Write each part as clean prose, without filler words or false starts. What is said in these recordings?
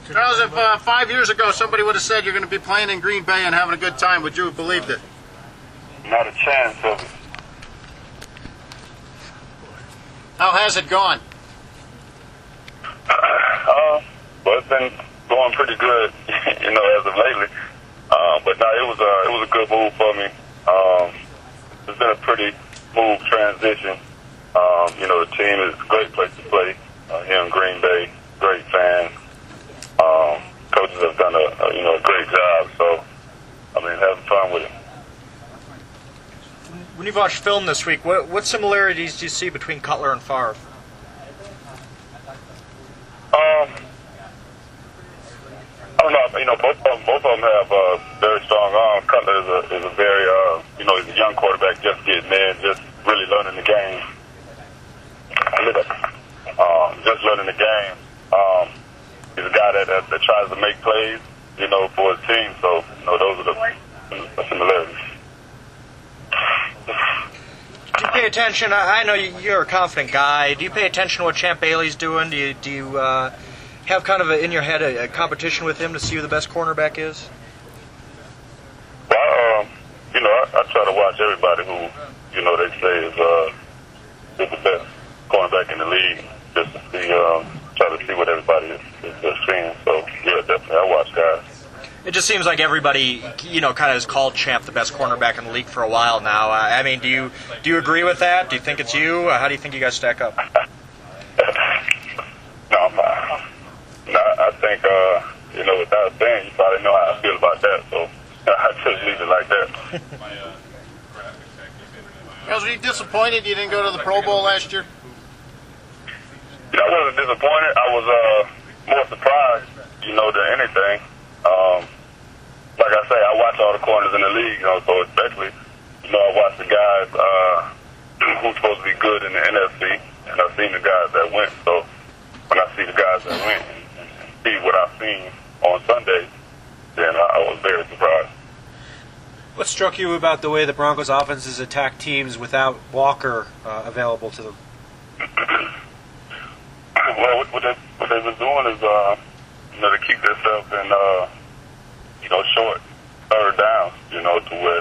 Charles, if 5 years ago somebody would have said you're going to be playing in Green Bay and having a good time, would you have believed it? Not a chance of it. How has it gone? Well, it's been going pretty good, as of lately. But no, it was a good move for me. It's been a pretty smooth transition. The team is a great place to play here in Green Bay. Great fans. Coaches have done a great job. So, having fun with it. When you've watched film this week, what similarities do you see between Cutler and Favre? I don't know. Both of them have very strong arms. Cutler is a very, he's a young quarterback just getting in, just really learning the game. Just learning the game. He's a guy that tries to make plays, for his team. So, those are the similarities. Do you pay attention? I know you're a confident guy. Do you pay attention to what Champ Bailey's doing? Do you have kind of in your head a competition with him to see who the best cornerback is? Well, I try to watch everybody who, they say is the best cornerback in the league, just to see, try to see what everybody is seeing. So, yeah, definitely, I watch guys. It just seems like everybody, kind of has called Champ the best cornerback in the league for a while now. Do you agree with that? Do you think it's you? How do you think you guys stack up? No, I think, without saying, you probably know how I feel about that, so I just leave it like that. Was you disappointed you didn't go to the Pro Bowl last year? I wasn't disappointed. I was more surprised, than anything. Like I say, I watch all the corners in the league, so especially, I watch the guys who's supposed to be good in the NFC, and I've seen the guys that went. So when I see the guys that went and see what I've seen on Sunday, then I was very surprised. What struck you about the way the Broncos' offenses attack teams without Walker available to them? Well, what they've been doing is, to keep themselves in, short third down, to where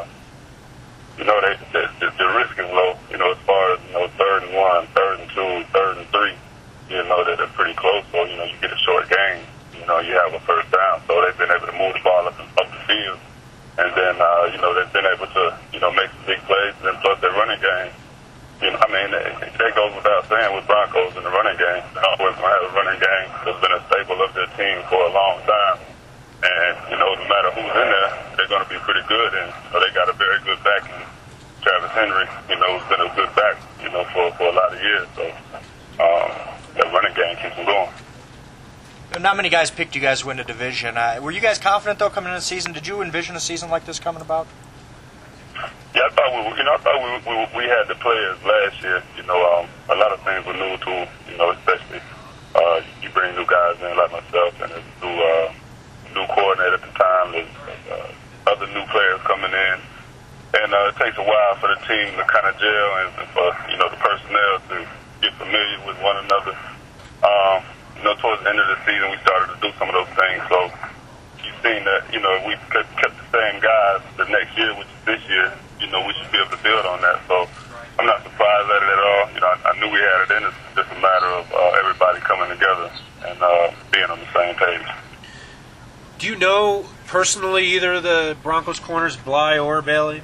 the risk is low, as far as, 3rd and 1, 3rd and 2, 3rd and 3, that they're pretty close. So, you get a short game, you have a first down. So they've been able to move the ball up the field. And then, they've been able to, make some big plays, and then plus their running game. That goes without saying with Broncos in the running game. They're always going to have a running game that's been a staple of their team for a long time. And, no matter who's in there, they're going to be pretty good. And they got a very good back in Travis Henry, who's been a good back, for a lot of years. So that running game keeps them going. Not many guys picked you guys to win the division. Were you guys confident, though, coming into the season? Did you envision a season like this coming about? Yeah, I thought we had the players last year. A lot of things were new to them, especially you bring new guys in like myself and a new coordinator at the time. There's other new players coming in. And it takes a while for the team to kind of gel and for, the personnel to get familiar with one another. Towards the end of the season, we started to do some of those things. So you've seen that, we kept the same guys the next year, which is this year. We should be able to build on that. So I'm not surprised at it at all. I knew we had it in. It's just a matter of everybody coming together and being on the same page. Do you know personally either of the Broncos corners, Bly or Bailey?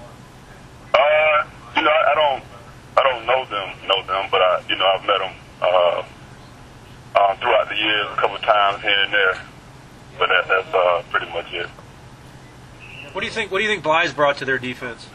I don't know them, but I've met them throughout the years a couple of times here and there. But that's pretty much it. What do you think Bly's brought to their defense?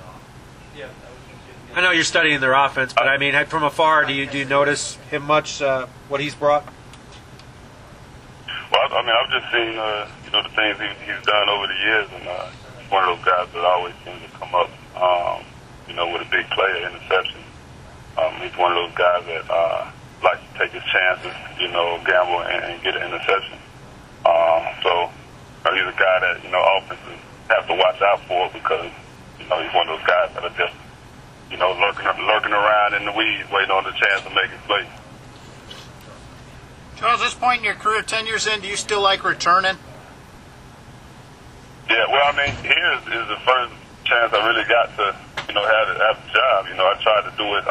I know you're studying their offense, but from afar, do you notice him much? What he's brought? Well, I've just seen the things he's done over the years, and he's one of those guys that always seems to come up, with a big play, an interception. He's one of those guys that likes to take his chances, gamble and get an interception. So he's a guy that offenses have to watch out for because he's one of those guys that are just lurking around in the weeds, waiting on the chance to make his play. Charles, at this point in your career, 10 years in, do you still like returning? Yeah, well, I mean, here is the first chance I really got to, have a job. I tried to do it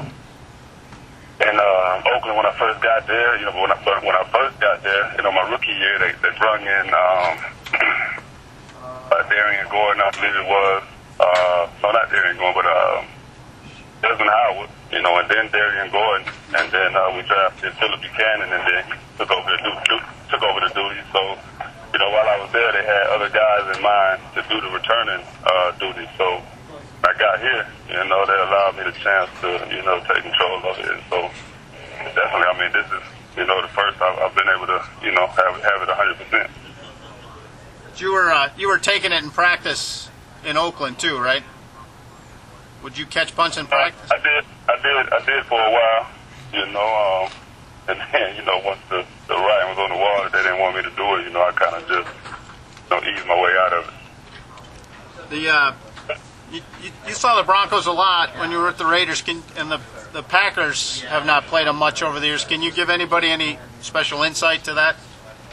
in Oakland when I first got there. When I first got there, my rookie year, they brought in Darian Gordon, I believe it was. No, not Darian Gordon, but Desmond Howard. And then Darian Gordon, and then we drafted Philip Buchanan, and then took over the duty. So. While I was there, they had other guys in mind to do the returning duty. So when I got here, they allowed me the chance to, take control of it. And so definitely, I mean, this is, the first I've been able to, have it 100%. You were taking it in practice in Oakland too, right? Would you catch punch in practice? I did for a while, and then, once the writing was on the wall, they didn't want me to do it. I kind of just, eased my way out of it. You saw the Broncos a lot when you were with the Raiders, and the Packers have not played them much over the years. Can you give anybody any special insight to that?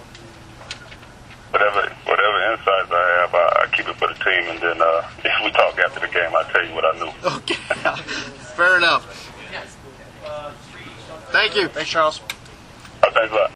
Whatever insights I have, I keep it for the team, and then if we talk after the game, I'll tell you what I knew. Okay, fair enough. Thank you. Thanks, Charles. Thanks a lot.